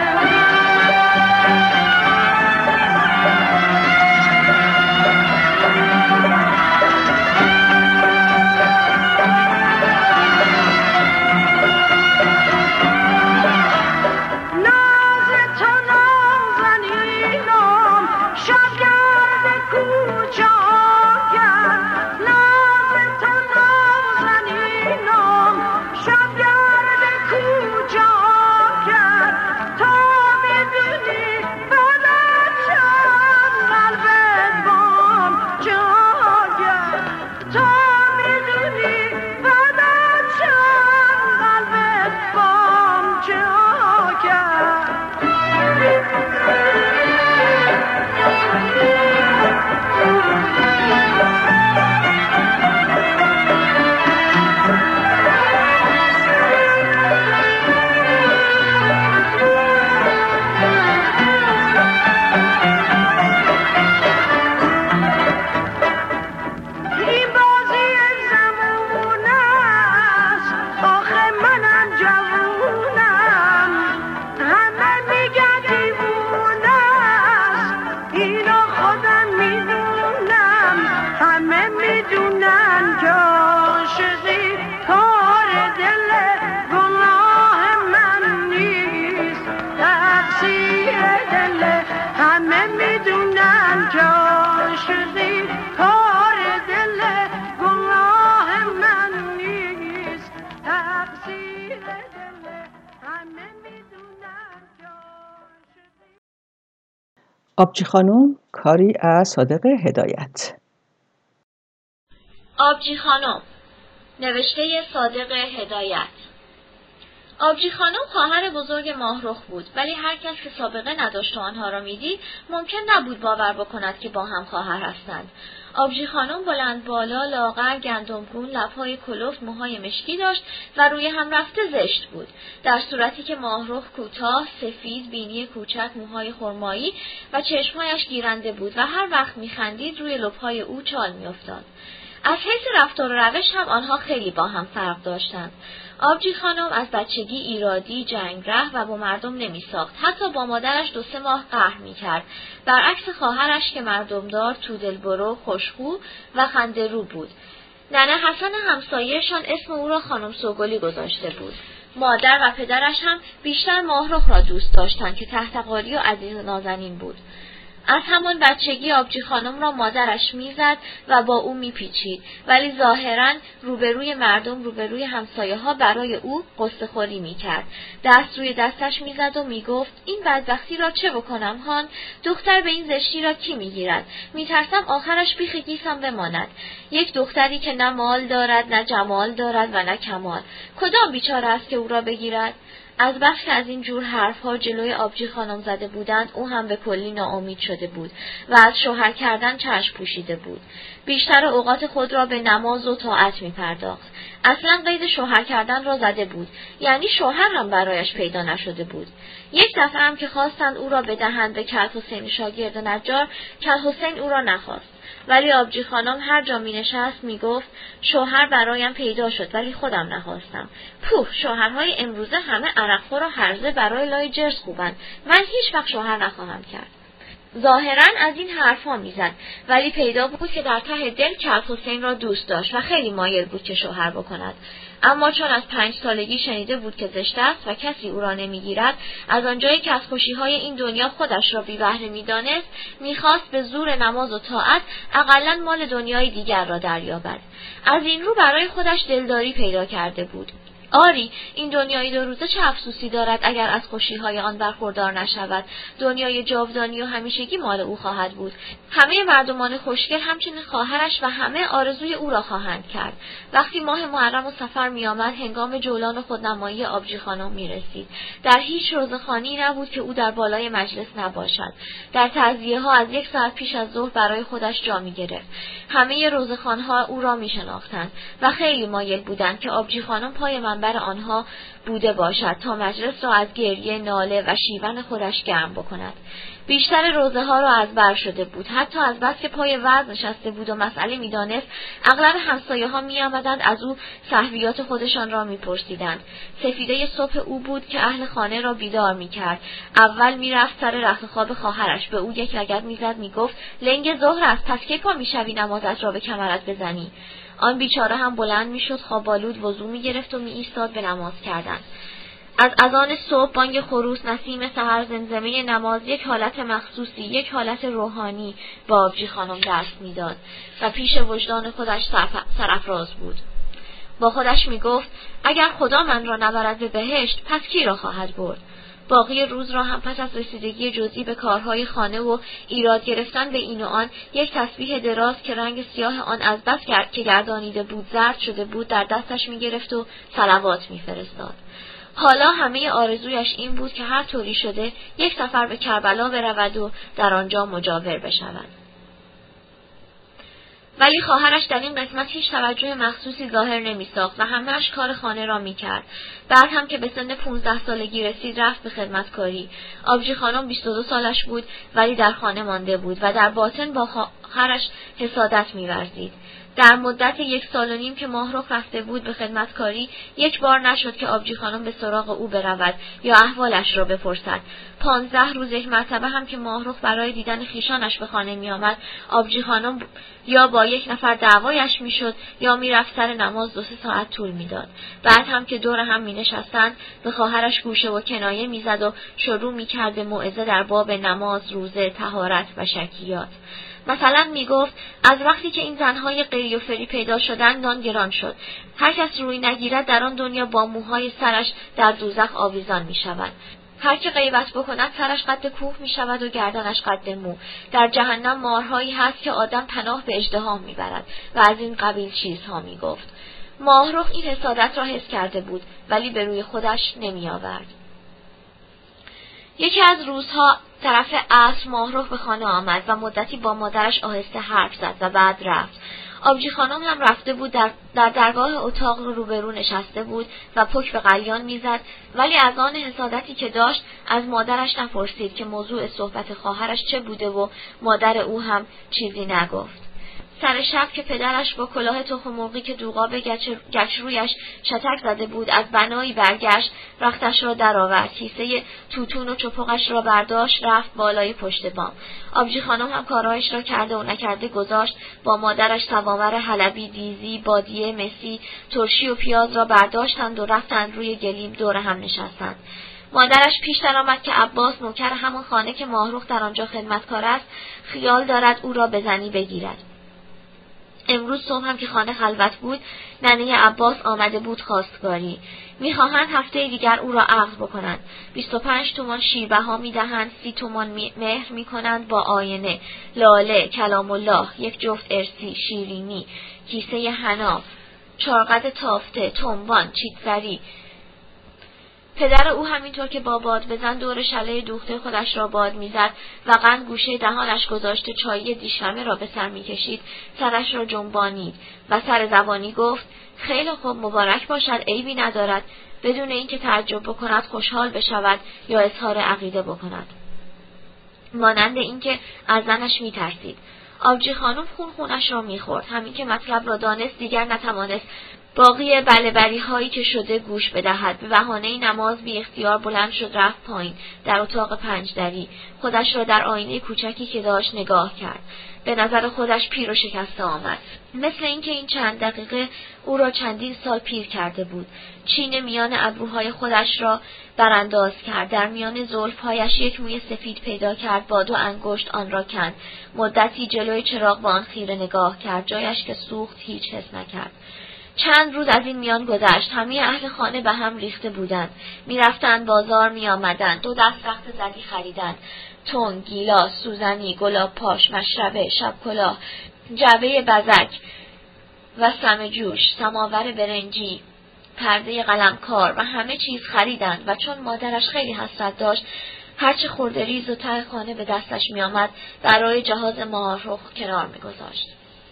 آبجی خانم، کاری از صادق هدایت. آبجی خانم، نوشته صادق هدایت. آبجی خانم خواهر بزرگ ماهرخ بود، ولی هر کس که سابقه نداشت و آنها را میدید ممکن نبود باور بکند که با هم خواهر هستند. آبجی خانم بلند بالا، لاغر، گندمگون، لب‌های کلفت، موهای مشکی داشت و روی هم رفته زشت بود، در صورتی که ماهرخ کوتاه، سفید، بینی کوچک، موهای خرمایی و چشمهایش گیرنده بود و هر وقت می‌خندید روی لب‌های او چال می‌افتاد. از حیث رفتار و روش هم آنها خیلی با هم فرق داشتند. آبجی خانم از بچگی ایرادی، جنگره و با مردم نمیساخت. حتی با مادرش 2-3 ماه قهر میکرد. برعکس خواهرش که مردمدار، تودلبرو، خوشخو و خنده‌رو بود. ننه حسن همسایه‌شان اسم او را خانم سوگلی گذاشته بود. مادر و پدرش هم بیشتر ماهرخ را دوست داشتند که تحتقاری و عزیز و نازنین بود. از همان بچگی آبجی خانم را مادرش میزد و با او میپیچید، ولی ظاهراً روبروی مردم، روبروی همسایه ها برای او قصه خوری میکرد. دست روی دستش میزد و میگفت این بدبختی را چه بکنم هان؟ دختر به این زشتی را کی میگیرد؟ میترسم آخرش بیخ گیسم بماند. یک دختری که نه مال دارد، نه جمال دارد و نه کمال. کدام بیچاره است که او را بگیرد؟ از بس که از این جور حرفها جلوی آبجی خانم زده بودند، او هم به کلی ناامید شده بود و از شوهر کردن چشم پوشیده بود. بیشتر اوقات خود را به نماز و طاعت می پرداخت. اصلا قید شوهر کردن را زده بود، یعنی شوهر هم برایش پیدا نشده بود. یک دفعه هم که خواستند او را بدهند به کدحسین شاگرد نجار، کدحسین او را نخواست. ولی آبجی خانم هر جا می نشست می گفت شوهر برایم پیدا شد ولی خودم نخواستم. پوه، شوهرهای امروزه همه عرقخور و هرزه برای لای جرس خوبند. من هیچ وقت شوهر نخواهم کرد. ظاهراً از این حرفا میزد، ولی پیدا بود که در ته دل کدحسین را دوست داشت و خیلی مایل بود که شوهر بکند. اما چون از 5 سالگی شنیده بود که زشت است و کسی او را نمیگیرد، از آنجایی که از خوشی‌های این دنیا خودش را بی بهره می‌دانست، می‌خواست به زور نماز و طاعت اقلاً مال دنیای دیگر را دریابد. از این رو برای خودش دلداری پیدا کرده بود. آری، این دنیای 2 روزه چه افسوسی دارد اگر از خوشی‌های آن برخوردار نشود. دنیای جاودانی و همیشگی مال او خواهد بود. همه مردمان خوشگل همچنین خواهرش و همه آرزوی او را خواهند کرد. وقتی ماه محرم و صفر می‌آمد، هنگام جولان و خودنمایی آبجی خانم می‌رسید. در هیچ روزخوانی نبود که او در بالای مجلس نباشد. در تعزیه‌ها از 1 ساعت پیش از ظهر برای خودش جا می‌گرفت. همه روزخوان‌ها او را می‌شناختند و خیلی مایل بودند که آبجی خانم پای منبر آنها بوده باشد تا مجلس را از گریه، ناله و شیون خودش گرم بکند. بیشتر روزه ها را از بر شده بود. حتی از بس که پای وعظ نشسته بود و مسئله می‌دانست، اغلب همسایه ها می‌آمدند از او سهویات خودشان را می‌پرسیدند. سفیده صبح او بود که اهل خانه را بیدار می‌کرد. اول می‌رفت سر رخت خواب خواهرش، به او یک لگد می‌زد، می‌گفت لنگ ظهر است، پس کی پا می‌شوی نمازت را به کمرت بزنی؟ آن بیچاره هم بلند می‌شد، خواب‌آلود وضو می‌گرفت و می‌ایستاد به نماز کردن. از اذان صبح، بانگ خروس، نسیم سحر، زمزمه نماز، یک حالت مخصوصی، یک حالت روحانی با آبجی خانم دست میداد و پیش وجدان خودش سرافراز بود. با خودش میگفت اگر خدا من را نبرد به بهشت، پس کی را خواهد برد؟ باقی روز را هم پس از رسیدگی جزئی به کارهای خانه و ایراد گرفتن به این و آن، یک تسبیح دراز که رنگ سیاه آن از بس که گردانیده بود زرد شده بود در دستش میگرفت و صلوات میفرستاد. حالا همه آرزویش این بود که هر طوری شده 1 سفر به کربلا برود و در آنجا مجاور بشود. ولی خواهرش در این قسمت هیچ توجه مخصوصی ظاهر نمی‌ساخت و همه‌اش کار خانه را می‌کرد. بعد هم که به سن 15 سالگی رسید، رفت به خدمتکاری. آبجی خانم 22 سالش بود ولی در خانه مانده بود و در باطن با خواهرش حسادت می‌ورزید. در مدت 1 سال و نیم که ماهرخ رفته بود به خدمتکاری، 1 بار نشد که آبجی خانم به سراغ او برود یا احوالش را بپرسد. 15 روز 1 مرتبه هم که ماهرخ برای دیدن خویشانش به خانه می آمد، آبجی خانم یا با 1 نفر دعوایش می شد یا می رفت سر نماز 2-3 ساعت طول می داد. بعد هم که دور هم می نشستند، به خواهرش گوشه و کنایه می زد و شروع می کرد به موعظه در باب نماز، روزه، طهارت و شکیات. مثلا میگفت از وقتی که این زنهای قیری و فری پیدا شدن، نان گران شد. هر کس روی نگیرد در آن دنیا با موهای سرش در دوزخ آویزان می شود. هر که غیبت بکند سرش قد کوه می شود و گردنش قد مو. در جهنم مارهایی هست که آدم پناه به اژدها می برد و از این قبیل چیزها می گفت. ماهرخ این حسادت را حس کرده بود ولی به روی خودش نمی آورد. یکی از روزها طرف عصر ماهرخ به خانه آمد و مدتی با مادرش آهسته حرف زد و بعد رفت. آبجی خانم هم رفته بود، در درگاه اتاق روبرو نشسته بود و پک به قلیان میزد، ولی از آن حسادتی که داشت از مادرش نپرسید که موضوع صحبت خواهرش چه بوده و مادر او هم چیزی نگفت. سر شب که پدرش با کلاه تخم مرغی که دوغاب گچ رویش شتک زده بود از بنایی برگشت، رختش را درآورد، کیسه توتون و چپقش را برداشت، رفت بالای پشت بام. آبجی خانم هم کارهایش را کرده و نکرده گذاشت. با مادرش سوامر حلبی، دیزی، بادیه، مسی، ترشی و پیاز را برداشتند و رفتند روی گلیم دور هم نشستند. مادرش پیش درآمد که عباس نوکر همان خانه که ماهرخ در آنجا خدمتکار است خیال دارد او را به زنی بگیرد. امروز صبح هم که خانه خلوت بود، ننه عباس آمده بود خواستگاری. میخواهند هفته دیگر او را عقد بکنند. 25 تومان شیربها میدهند، 30 تومان مهر میکنند با آینه، لاله، کلام الله، یک جفت ارسی، شیرینی، کیسه حنا، چارقد تافته، تنبان، چیتسری. پدر او همینطور که با باد بزن دور شله دوخته خودش را باد میزد و قند گوشه دهانش گذاشته چایی دیشمه را به سر میکشید، سرش را جنبانید و سر زبانی گفت: خیلی خوب، مبارک باشد، عیبی ندارد، بدون اینکه تعجب بکند، خوشحال بشود یا اظهار عقیده بکند. مانند اینکه از زنش میترسید. آبجی خانم خونش را میخورد. همین که مطلب را دانست دیگر نتوانست باقی بله‌بری هایی که شده گوش بدهد. به بهانه نماز بی اختیار بلند شد، رفت پایین در اتاق پنجدری. خودش را در آینه کوچکی که داشت نگاه کرد. به نظر خودش پیر و شکسته آمد، مثل اینکه این چند دقیقه او را چندین سال پیر کرده بود. چین میان ابروهای خودش را برانداز کرد، در میان زلف‌هایش یک موی سفید پیدا کرد، با 2 انگشت آن را کند. مدتی جلوی چراغ با آن خیره نگاه کرد، جایش که سوخت هیچ حس نکرد. چند روز از این میان گذشت. همه اهل خانه به هم ریخته بودند. میرفتند بازار، میآمدند، 2 دست رخت زدی خریدند، تنگ، گیلاس، سوزنی، گلاب پاش، مشربه، شب کلاه، جعبه بزک و سم جوش، سماور برنجی، پرده قلمکار و همه چیز خریدند و چون مادرش خیلی حسرت داشت، هرچه خورده ریز و ته خانه به دستش میآمد برای جهاز ماهرخ کنار میگذاشت.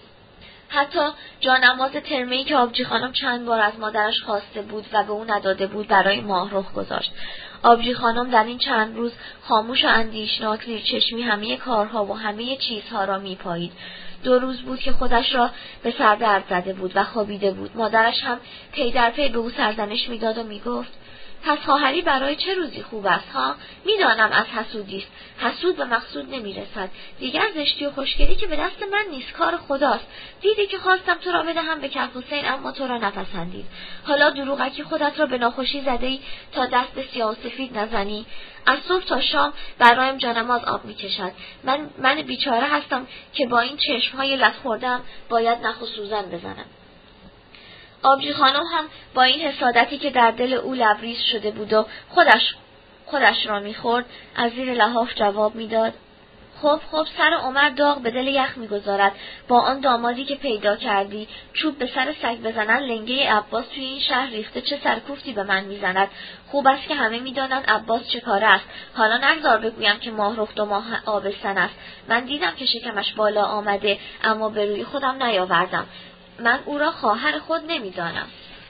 حتی جانماز ترمه‌ای که آبجی خانم چند بار از مادرش خواسته بود و به او نداده بود برای ماهرخ گذاشت. آبجی خانم در این چند روز خاموش و اندیشناک زیر چشمی همه کارها و همه چیزها را میپایید. 2 روز بود که خودش را به سر درد زده بود و خوابیده بود. مادرش هم پی در پی به او سرزنش میداد و میگفت: پس خواهری برای چه روزی خوب است ها؟ میدانم از حسودی است. حسود به مقصود نمیرسد. دیگر زشتی و خوشگلی که به دست من نیست، کار خداست. دیدی که خواستم تو را بدهم به کف حسین اما تو را نپسندید. حالا دروغکی خودت را به ناخوشی زده‌ای تا دست سیاه و سفید نزنی. از صبح تا شام برایم جانماز آب میکشد. من بیچاره هستم که با این چشمهای لط خوردم باید نخ و سوزن بزنم. آبجی خانم هم با این حسادتی که در دل او لبریز شده بود و خودش را میخورد، از زیر لحاف جواب میداد: خب سر عمر داغ به دل یخ میگذارد. با آن دامادی که پیدا کردی، چوب به سر سگ بزنن لنگه عباس توی این شهر ریخته، چه سرکوفتی به من میزند. خوب است که همه میدانند عباس چه کاره است. حالا نگذار بگویم که ماهرخ 2 ماه آبستن است. من دیدم که شکمش بالا آمده، اما به روی خودم نیاوردم. من او را خواهر خود نمیدانم.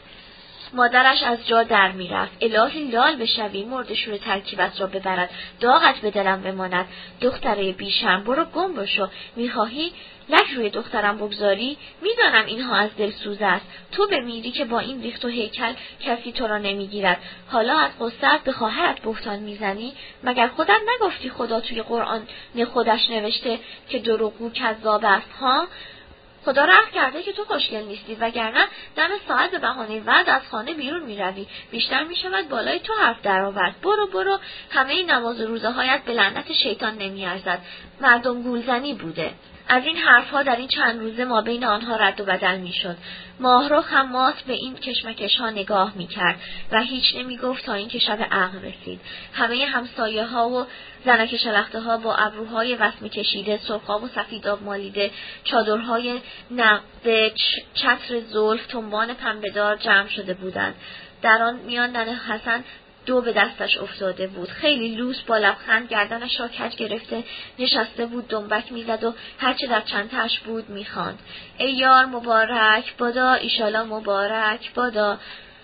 مادرش از جا در میرفت. الهی لال بشوی، مردشور ترکیبت را ببرد، داغت به دلم بماند. دختره بیشرم، برو گم بشو. میخواهی لک روی دخترم بگذاری؟ میدانم اینها از دل سوز است. تو بمیری که با این ریخت و هیکل کسی تو را نمیگیرد. حالا از غصه‌ات به خواهرت بهتان میزنی؟ مگر خودت نگفتی خدا توی قرآن خودش نوشته که دروغگو کذاب است ها؟ خدا رحم کرده که تو خوشگل نیستی، وگرنه دم ساعت به بهانه وعد از خانه بیرون میروی. بیشتر میشود بالای تو حرف درآورد. برو، همه نماز و روزه هایت به لعنت شیطان نمیارزد. مردم گولزنی بوده. از این حرفها در این چند روزه ما بین آنها رد و بدل میشد. ماهرخ هم مات به این کشمکش ها نگاه میکرد و هیچ نمیگفت تا اینکه شب عقد رسید. همه همسایه ها و زنک شلخته ها با ابروهای وسمه کشیده، سرخاب و سفید آب مالیده، چادرهای نقد، چتر زلف، تنبان پنبه‌دار جمع شده بودند. در آن میان ننه حسن 2 به دستش افتاده بود. خیلی لوس با لبخند گردنش را کج گرفته نشسته بود، دنبک میزد و هرچه در چنته‌اش بود میخواند: ای یار مبارک بادا، ایشالا مبارک بادا.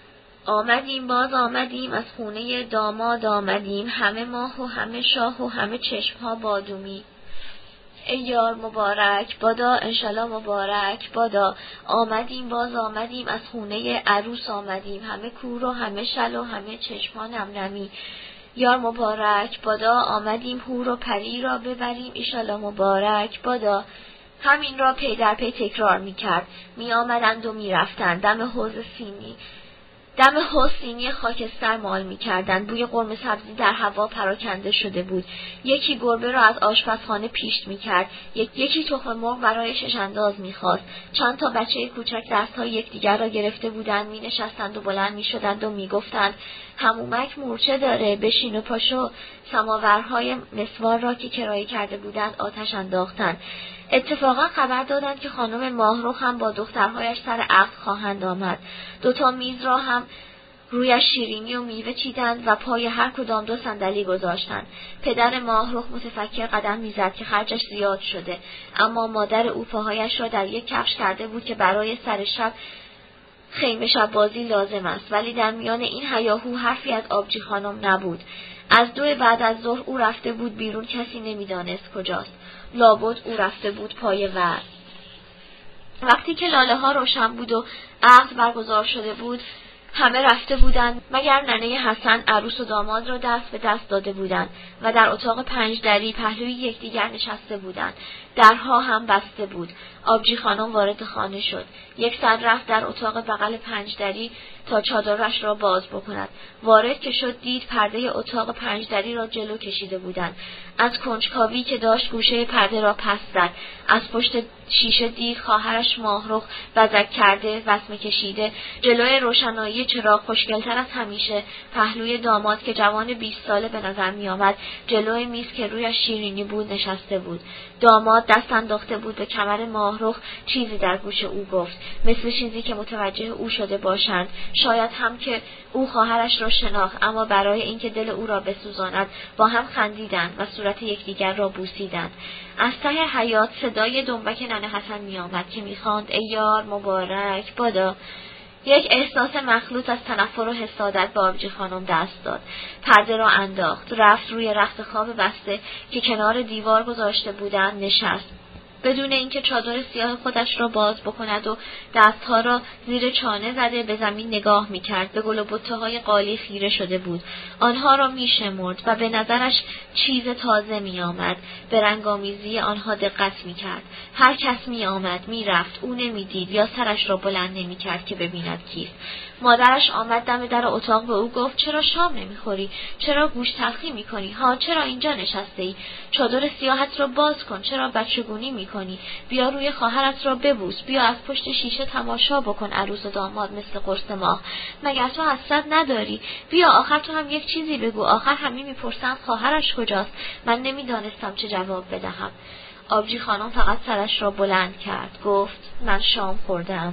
آمدیم از خونه داماد آمدیم، همه ماه و همه شاه و همه چشمها بادومی. ای یار مبارک بادا، انشالله مبارک بادا. آمدیم از خونه عروس آمدیم، همه کور و همه شل و همه چشمان نمی. یار مبارک بادا، آمدیم حور و پری را ببریم، ایشالله مبارک بادا. همین را پی در پی تکرار می‌کرد. می‌آمدند و می‌رفتند. دم حوض سینی خاکستر مال می‌کردند. بوی قرمه سبزی در هوا پراکنده شده بود. یکی گربه را از آشپزخانه پیشت می‌کرد. یکی تخم مرغ برای شش انداز می‌خواست. چند تا بچه کوچک دست‌های یکدیگر را گرفته بودند، می‌نشستند و بلند می‌شدند و می‌گفتند حمومک مورچه داره، بشین و پاشو. سماورهای مسوار را که کرایه کرده بودند آتش انداختند. اتفاقا خبر دادند که خانم ماهرخ هم با دخترهایش سر عقد خواهند آمد. 2 میز را هم رویش شیرینی و میوه چیدند و پای هر کدام 2 صندلی گذاشتند. پدر ماهرخ متفکر قدم میزد که خرجش زیاد شده، اما مادر او پاهایش را در یک کفش کرده بود که برای سر شب خیمه شب بازی لازم است. ولی در میان این هیاهو حرفی از آبجی خانم نبود. از 2 بعد از ظهر او رفته بود بیرون، کسی نمیدانست کجاست. لابد او رفته بود پای ور. وقتی که لاله ها روشن بود و عقد برگزار شده بود، همه رفته بودند مگر ننه حسن عروس و داماد را دست به دست داده بودند و در اتاق 5 دری پهلوی یکدیگر نشسته بودند. درها هم بسته بود. آبجی خانم وارد خانه شد. یک سر رفت در اتاق بغل 5 دری تا چادرش را باز بکند. وارد که شد دید پرده اتاق 5 دری را جلو کشیده بودند. از کنجکاوی که داشت گوشه پرده را پس زد. از پشت شیشه دید خواهرش ماهرخ وزک کرده، وسمه کشیده، جلوی روشنایی چراغ خوشگل‌تر از همیشه، پهلوی داماد که جوان 20 ساله به نظر می آمد، جلوی میز که رویش شیرینی بود نشسته بود. داماد دست انداخته بود به کمر ماهرخ، چیزی در گوش او گفت، مثل چیزی که متوجه او شده باشند. شاید هم که او خواهرش را شناخت، اما برای اینکه دل او را بسوزاند با هم خندیدند و صورت یکدیگر را بوسیدند. از ته حیاط صدای دنبک ننه حسن می آمد که می خواند ای یار مبارک بادا. یک احساس مخلوط از تنفر و حسادت به آبجی خانم دست داد. پرده را انداخت، رفت روی رخت خواب بسته که کنار دیوار گذاشته بودند نشست. بدون اینکه چادر سیاه خودش را باز بکند و دستها را زیر چانه زده به زمین نگاه می‌کرد. به گل و بته‌های قالی خیره شده بود. آنها را می‌شمرد و به نظرش چیز تازه می‌آمد. به رنگامیزی آنها دقت می‌کرد. هر کس می‌آمد می‌رفت، او نمی‌دید یا سرش را بلند نمی‌کرد که ببیند کیست. مادرش آمد دم در اتاق به او گفت چرا شام نمی‌خوری؟ چرا گوشت تلخی می‌کنی؟ ها چرا اینجا نشسته‌ای؟ چادر سیاهت را باز کن. چرا بچگونی می‌کنی؟ بیا روی خواهرت را ببوس. بیا از پشت شیشه تماشا بکن عروس و داماد مثل قرص ماه. مگر تو حسرت نداری؟ بیا آخر تو هم یک چیزی بگو. آخر همه می‌پرسند خواهرش کجاست؟ من نمی‌دانستم چه جواب بدهم. آبجی خانم فقط سرش را بلند کرد. گفت من شام خوردم.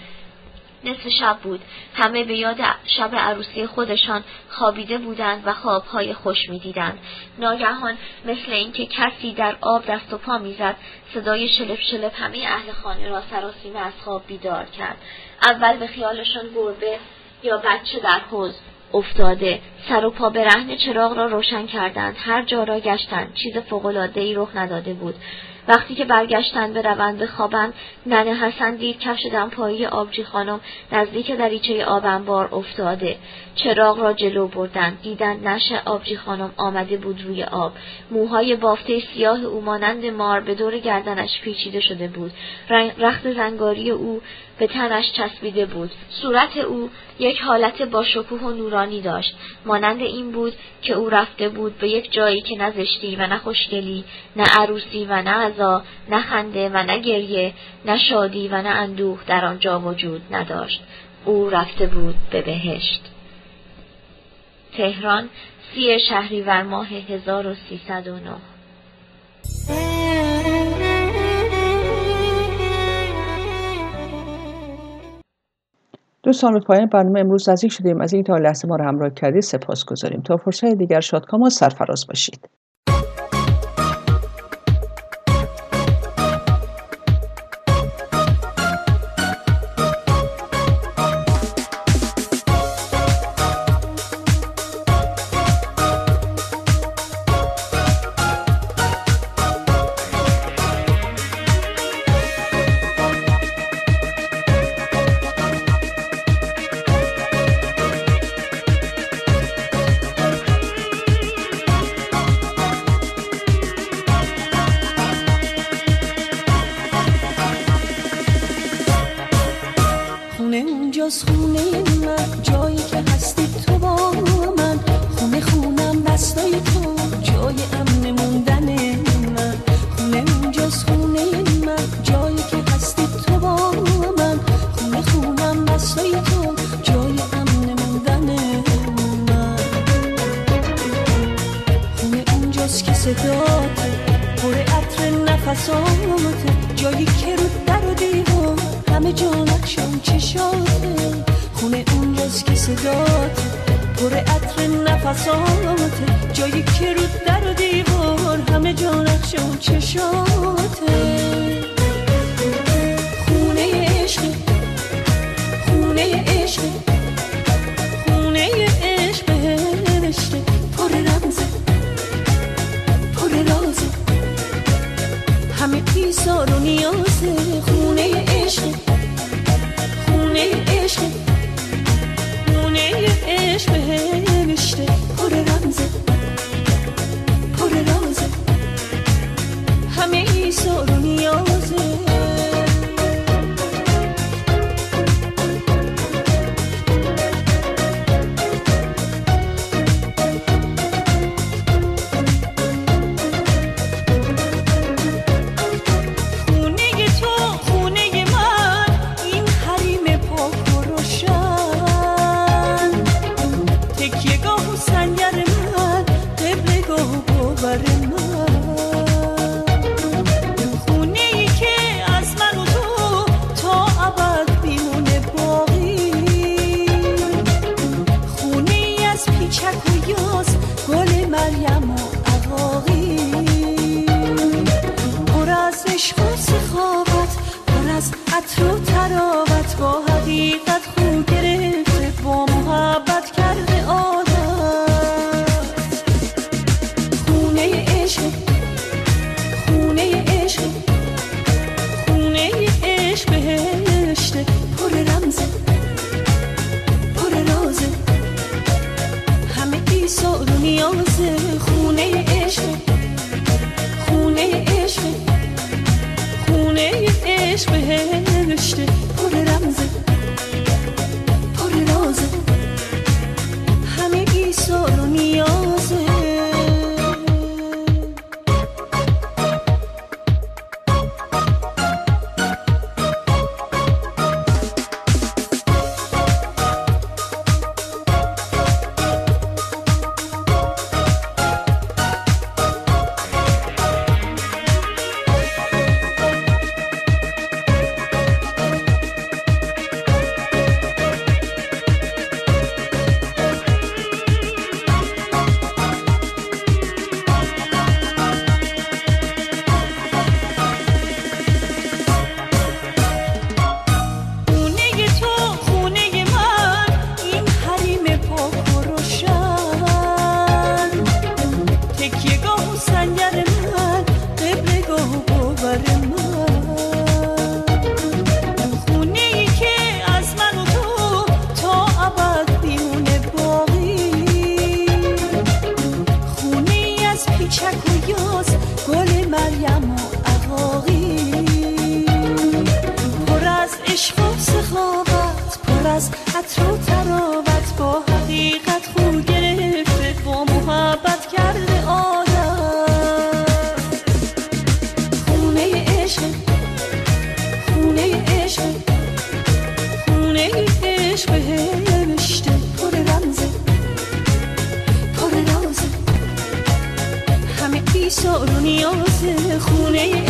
نصف شب بود. همه به یاد شب عروسی خودشان خوابیده بودند و خوابهای خوش می‌دیدند. ناگهان مثل اینکه کسی در آب دست و پا می‌زد، صدای شلپ شلپ همه اهل خانه را سراسیمه از خواب بیدار کرد. اول به خیالشان گربه یا بچه در حوض افتاده. سر و پا برهنه چراغ را روشن کردند. هر جا را گشتند. چیز فوق‌العاده‌ای رخ نداده بود. وقتی که برگشتند به روند بخوابند، ننه حسن دید کفش دمپایی آبجی خانم نزدیک دریچه آب انبار افتاده. چراغ را جلو بردند. دیدند نشه آبجی خانم آمده بود روی آب. موهای بافته سیاه او مانند مار به دور گردنش پیچیده شده بود. رخت زنگاری او به تنش چسبیده بود. صورت او یک حالت با شکوه و نورانی داشت. مانند این بود که او رفته بود به یک جایی که نه زشتی و نه خوشگلی، نه عروسی و نه عزا، نه خنده و نه گریه، نه شادی و نه اندوه در آنجا وجود نداشت. او رفته بود به بهشت. تهران، 30 شهریور ماه 1309. دوستان به پایان برنامه امروز نزدیک شدیم. از این تا لحظه ما را همراه کردید سپاسگزاریم. تا فرصت دیگر شادکام و سرفراز باشید. اینجاست خونه من، جایی که هستی تو با من. خونه خونم بستای تو، جای امن موندن من. خونه اینجاست خونه من، جایی که هستی تو با من. خونه خونم بستای تو، جای امن موندن من. خونه اینجاست که صداته پر عطر نفساته، جایی که رو در و دیوار همه جا نقشم چشاته. خونه اونجاست که صداته پر عطر نفساته، جایی که رو در و دیوار همه جا نقشم چشاته. خونه عشق، خونه عشق، خونه عشق بهشته، پر رمزه پر رازه، همه ایثار و نیازه. خونه عشق، خونه عشق، خونه عشق بهشته، پر رمزه پر رازه، همه ایثار و نیازه. ایثار و نیازه. خونه